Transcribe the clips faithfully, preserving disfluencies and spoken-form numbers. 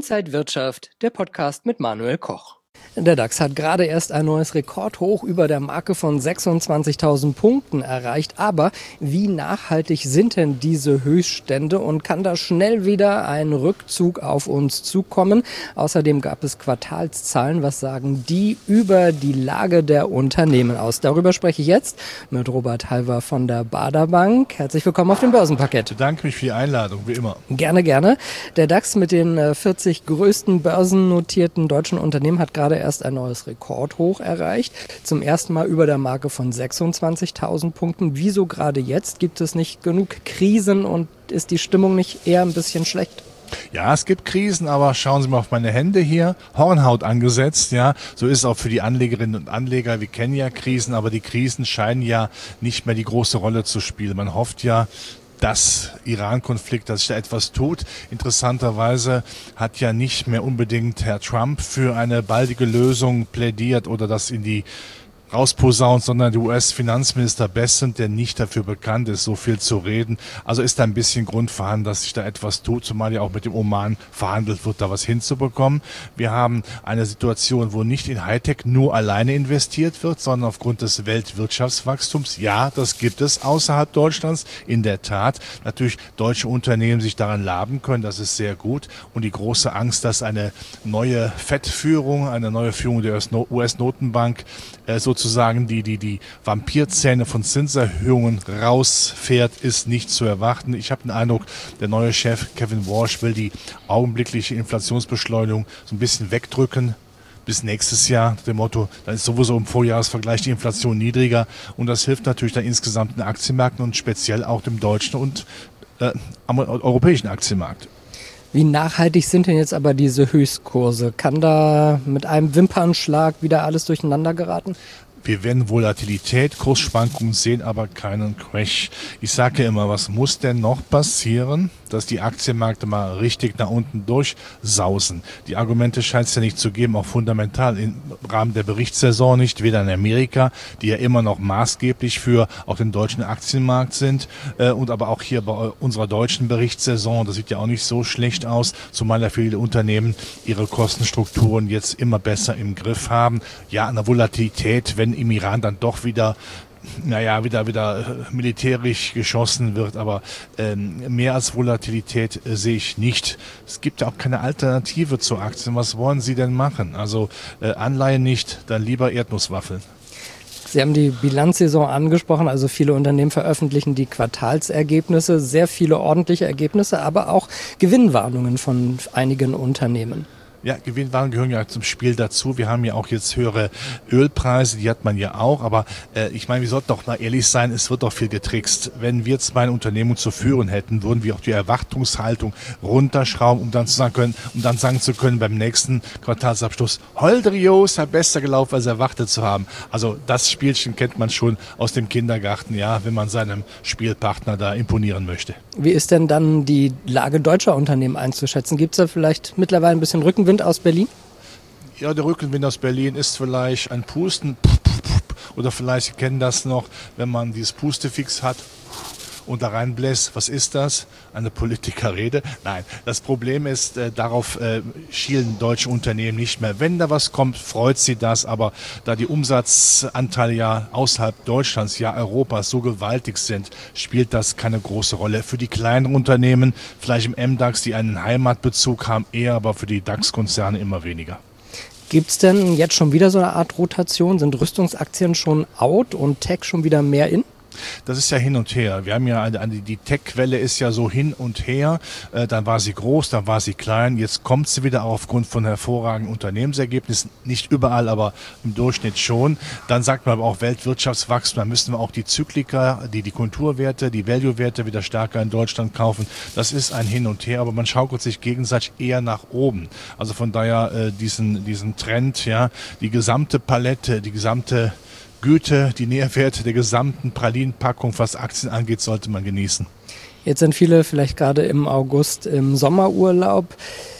Inside Wirtschaft, der Podcast mit Manuel Koch. Der DAX hat gerade erst ein neues Rekordhoch über der Marke von sechsundzwanzigtausend Punkten erreicht. Aber wie nachhaltig sind denn diese Höchststände und kann da schnell wieder ein Rückzug auf uns zukommen? Außerdem gab es Quartalszahlen. Was sagen die über die Lage der Unternehmen aus? Darüber spreche ich jetzt mit Robert Halver von der Baader Bank. Herzlich willkommen auf dem Börsenparkett. Ich bedanke mich für die Einladung, wie immer. Gerne, gerne. Der DAX mit den vierzig größten börsennotierten deutschen Unternehmen hat gerade erst ein neues Rekordhoch erreicht. Zum ersten Mal über der Marke von sechsundzwanzigtausend Punkten. Wieso gerade jetzt? Gibt es nicht genug Krisen und ist die Stimmung nicht eher ein bisschen schlecht? Ja, es gibt Krisen, aber schauen Sie mal auf meine Hände hier. Hornhaut angesetzt, ja. So ist es auch für die Anlegerinnen und Anleger. Wir kennen ja Krisen, aber die Krisen scheinen ja nicht mehr die große Rolle zu spielen. Man hofft ja, dass Iran-Konflikt, dass sich da etwas tut. Interessanterweise hat ja nicht mehr unbedingt Herr Trump für eine baldige Lösung plädiert oder das in die rausposaunt, sondern der U S-Finanzminister Bessent, der nicht dafür bekannt ist, so viel zu reden. Also ist da ein bisschen Grund vorhanden, dass sich da etwas tut, zumal ja auch mit dem Oman verhandelt wird, da was hinzubekommen. Wir haben eine Situation, wo nicht in Hightech nur alleine investiert wird, sondern aufgrund des Weltwirtschaftswachstums. Ja, das gibt es außerhalb Deutschlands, in der Tat. Natürlich deutsche Unternehmen sich daran laben können, das ist sehr gut. Und die große Angst, dass eine neue Fed-Führung, eine neue Führung der U S-Notenbank äh, so sozusagen die, die, die Vampirzähne von Zinserhöhungen rausfährt, ist nicht zu erwarten. Ich habe den Eindruck, der neue Chef Kevin Warsh will die augenblickliche Inflationsbeschleunigung so ein bisschen wegdrücken bis nächstes Jahr. Nach dem Motto, dann ist sowieso im Vorjahresvergleich die Inflation niedriger und das hilft natürlich dann insgesamt den Aktienmärkten und speziell auch dem deutschen und äh, europäischen Aktienmarkt. Wie nachhaltig sind denn jetzt aber diese Höchstkurse? Kann da mit einem Wimpernschlag wieder alles durcheinander geraten? Wir werden Volatilität, Kursschwankungen sehen, aber keinen Crash. Ich sage ja immer, was muss denn noch passieren, dass die Aktienmärkte mal richtig nach unten durchsausen? Die Argumente scheint es ja nicht zu geben, auch fundamental im Rahmen der Berichtssaison nicht, weder in Amerika, die ja immer noch maßgeblich für auch den deutschen Aktienmarkt sind, äh, und aber auch hier bei unserer deutschen Berichtssaison, das sieht ja auch nicht so schlecht aus, zumal ja viele Unternehmen ihre Kostenstrukturen jetzt immer besser im Griff haben. Ja, an der Volatilität, wenn im Iran dann doch wieder naja, wieder, wieder militärisch geschossen wird, aber ähm, mehr als Volatilität äh, sehe ich nicht. Es gibt ja auch keine Alternative zu Aktien. Was wollen Sie denn machen? Also äh, Anleihen nicht, dann lieber Erdnusswaffeln. Sie haben die Bilanzsaison angesprochen, also viele Unternehmen veröffentlichen die Quartalsergebnisse, sehr viele ordentliche Ergebnisse, aber auch Gewinnwarnungen von einigen Unternehmen. Ja, Gewinnwarnungen gehören ja zum Spiel dazu. Wir haben ja auch jetzt höhere Ölpreise, die hat man ja auch. Aber äh, ich meine, wir sollten doch mal ehrlich sein, es wird doch viel getrickst. Wenn wir jetzt mal eine Unternehmung zu führen hätten, würden wir auch die Erwartungshaltung runterschrauben, um dann zu sagen können, um dann sagen zu können beim nächsten Quartalsabschluss, Holdrios hat besser gelaufen, als erwartet zu haben. Also das Spielchen kennt man schon aus dem Kindergarten, ja, wenn man seinem Spielpartner da imponieren möchte. Wie ist denn dann die Lage deutscher Unternehmen einzuschätzen? Gibt es da vielleicht mittlerweile ein bisschen Rückenwind aus Berlin? Ja, der Rückenwind aus Berlin ist vielleicht ein Pusten oder vielleicht, Sie kennen das noch, wenn man dieses Pustefix hat und da reinbläst. Was ist das? Eine Politikerrede? Nein, das Problem ist, äh, darauf äh, schielen deutsche Unternehmen nicht mehr. Wenn da was kommt, freut sie das, aber da die Umsatzanteile ja außerhalb Deutschlands, ja Europas so gewaltig sind, spielt das keine große Rolle. Für die kleinen Unternehmen, vielleicht im M DAX, die einen Heimatbezug haben, eher, aber für die DAX-Konzerne immer weniger. Gibt es denn jetzt schon wieder so eine Art Rotation? Sind Rüstungsaktien schon out und Tech schon wieder mehr in? Das ist ja hin und her. Wir haben ja eine, eine, die Tech-Quelle ist ja so hin und her. Äh, dann war sie groß, dann war sie klein. Jetzt kommt sie wieder aufgrund von hervorragenden Unternehmensergebnissen. Nicht überall, aber im Durchschnitt schon. Dann sagt man aber auch Weltwirtschaftswachstum. Dann müssen wir auch die Zyklika, die, die Konjunkturwerte, die Value-Werte wieder stärker in Deutschland kaufen. Das ist ein Hin und Her, aber man schaukelt sich gegenseitig eher nach oben. Also von daher äh, diesen, diesen Trend, ja, die gesamte Palette, die gesamte Güte, die Nährwerte der gesamten Pralinenpackung, was Aktien angeht, sollte man genießen. Jetzt sind viele vielleicht gerade im August im Sommerurlaub.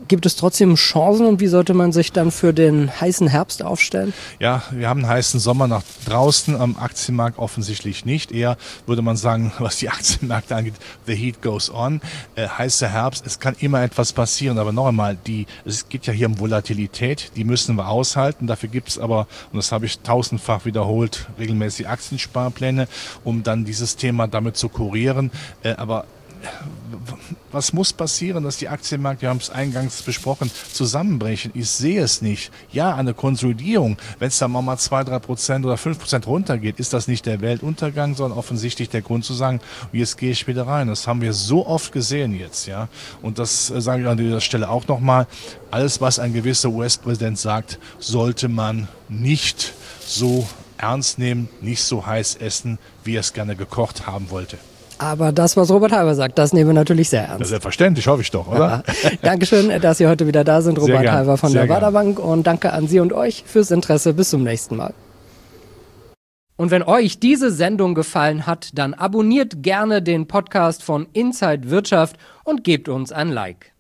Gibt es trotzdem Chancen und wie sollte man sich dann für den heißen Herbst aufstellen? Ja, wir haben einen heißen Sommer nach draußen, am Aktienmarkt offensichtlich nicht. Eher würde man sagen, was die Aktienmärkte angeht, the heat goes on. Äh, heißer Herbst, es kann immer etwas passieren. Aber noch einmal, die, es geht ja hier um Volatilität, die müssen wir aushalten. Dafür gibt es aber, und das habe ich tausendfach wiederholt, regelmäßig Aktiensparpläne, um dann dieses Thema damit zu kurieren. Äh, aber was muss passieren, dass die Aktienmärkte, wir haben es eingangs besprochen, zusammenbrechen? Ich sehe es nicht. Ja, eine Konsolidierung, wenn es dann mal zwei, drei Prozent oder fünf Prozent runtergeht, ist das nicht der Weltuntergang, sondern offensichtlich der Grund zu sagen, jetzt gehe ich wieder rein. Das haben wir so oft gesehen jetzt, ja. Und das äh, sage ich an dieser Stelle auch nochmal. Alles, was ein gewisser U S-Präsident sagt, sollte man nicht so ernst nehmen, nicht so heiß essen, wie er es gerne gekocht haben wollte. Aber das, was Robert Halber sagt, das nehmen wir natürlich sehr ernst. Ja, selbstverständlich, hoffe ich doch, oder? Ja. Dankeschön, dass Sie heute wieder da sind, Robert Halber von der Baader Bank. Und danke an Sie und euch fürs Interesse. Bis zum nächsten Mal. Und wenn euch diese Sendung gefallen hat, dann abonniert gerne den Podcast von Inside Wirtschaft und gebt uns ein Like.